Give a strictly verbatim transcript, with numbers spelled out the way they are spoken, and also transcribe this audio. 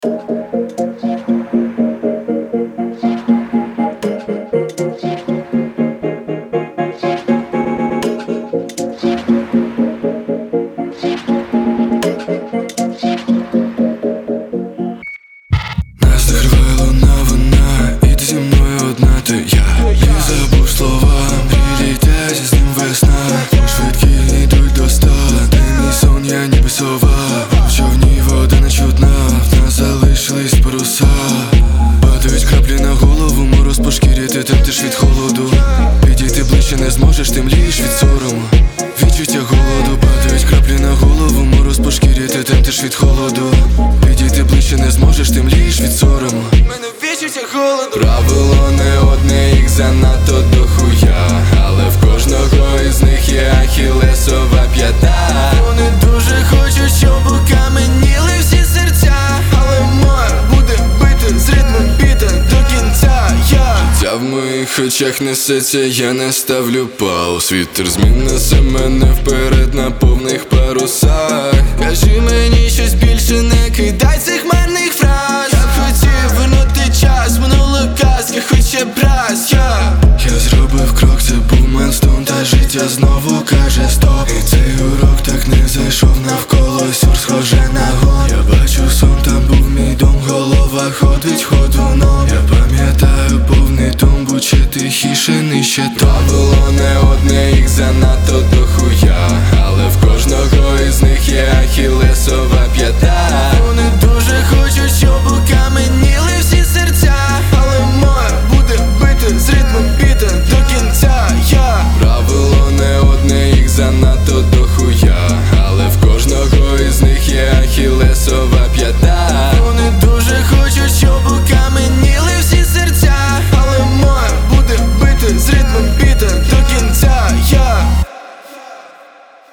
Нас закриває луна, вона, і ти зі мною одна, ти я. І забув слова, мрії літять, з ним весна. Швидкі йдуть до ста, ти мій сон, я ніби сова. В човні вода не чутна, в нас залишились паруса. Падають краплі на голову, мороз по шкірі, ти тремтиш від холоду. Підійти ближче не зможеш, ти млієш від сорому. Відчуття голоду, падають краплі на голову, мороз по шкірі, ти тремтиш від холоду. Підійти ближче не зможеш, ти млієш від сорому. Мене відчуття голоду. Правило не одне, їх занадто дохуя, але в кожного із них є ахілесова п'ята. Вони дуже хочуть, щоб окаменіли всі серця, але моя буде бити з ритмом біта до кінця. Я Життя в моїх очах несеться, я не ставлю пауз. Вітер змін несе мене вперед на повних парусах. кажи мені щось більше, не кидай цих марних фраз. Я б хотів вернути час, минула казка, хоч ще б раз. Я Я зробив крок, це був майлстоун, та життя знову каже стоп. І цей урок так не зайшов, навколо сюр схоже на гон. Я бачу сон, там був мій дом, голова ходить ходуном. Я пам'ятаю повний тумбу, чи тихіше нижче то. Правило не одне, їх занадто дохуя, але в кожного із них є ахілесова п'ята.